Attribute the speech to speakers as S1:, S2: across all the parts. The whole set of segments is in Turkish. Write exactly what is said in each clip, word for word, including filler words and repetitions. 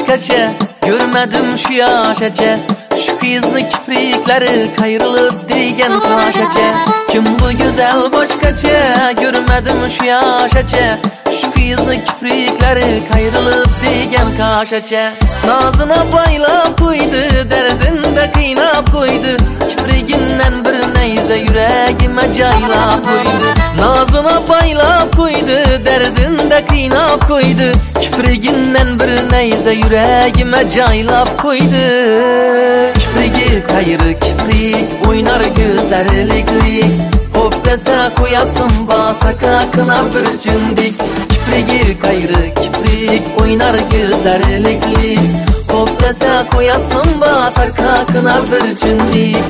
S1: başkaça, görmedim şu yaşaça. Şu kızın kiprikleri kayrılıp değgen taşaça. Kim bu güzel başkaça, görmedim şu yaşaça. Şu kızın kiprikleri kayrılıp değgen kaşaça. Nazına baylap koydu, derdinde kıynap koydu. Kipriginden bir neyze yüreğime caylap koydu. Nazına baylap koydu, derdinde kıynap koydu. Kipriginden bir neyze yüreğime caylap koydu. Kiprigi kayrı kiprik, oynar gözleri liklik. Hop dese koyasın basaka kına bir cündik. Kiprigi kayrı kiprik, oynar gözleri liklik. Hop dese koyasın basaka kına bir cündik.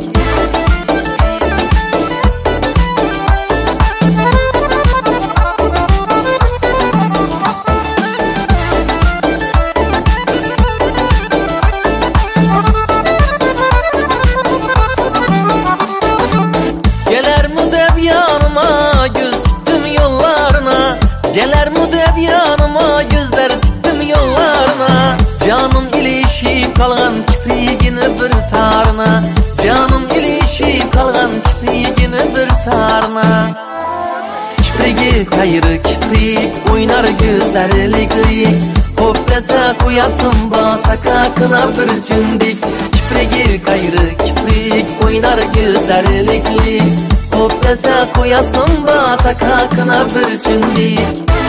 S2: Geler mi deb yanıma, gözler tuttum yollarına.
S1: Canım ilişip kalgan kiprigini bir tarına. Canım ilişip kalgan kiprigini bir tarına. Kiprigi kayrı kiprik, oynar gözleri liklik. Hop dese koyasın basaka kına bir cündik. Kiprigi kayrı kiprik, oynar gözleri liklik. Hop dese koyasın basaka kına bir cündik.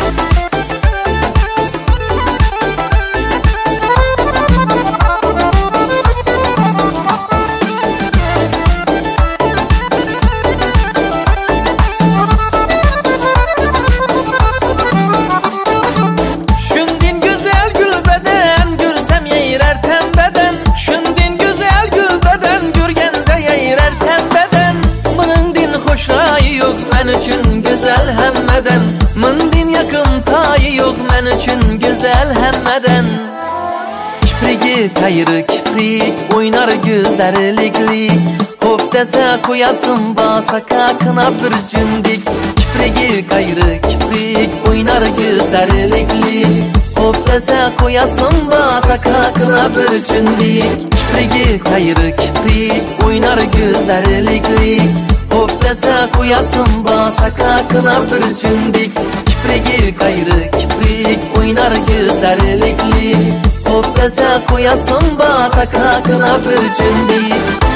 S1: Güzel hemmeden, mındin yakın tayı yok men üçün güzel hemmeden. Kiprigi kayrı kiprik, oynar gözleri liklik. Hop dese koyasın basaka kına bir cündik. Kiprigi kayrı kiprik, oynar gözleri liklik. Hop dese koyasın basaka kına bir cündik. Kiprigi kayrı kiprik, oynar gözleri liklik. Hop dese koyasın basaka kına bir cündik. Kiprigi kayrı kiprik, oynar gözleri liklik. Hop dese koyasın basaka kına bir cündik.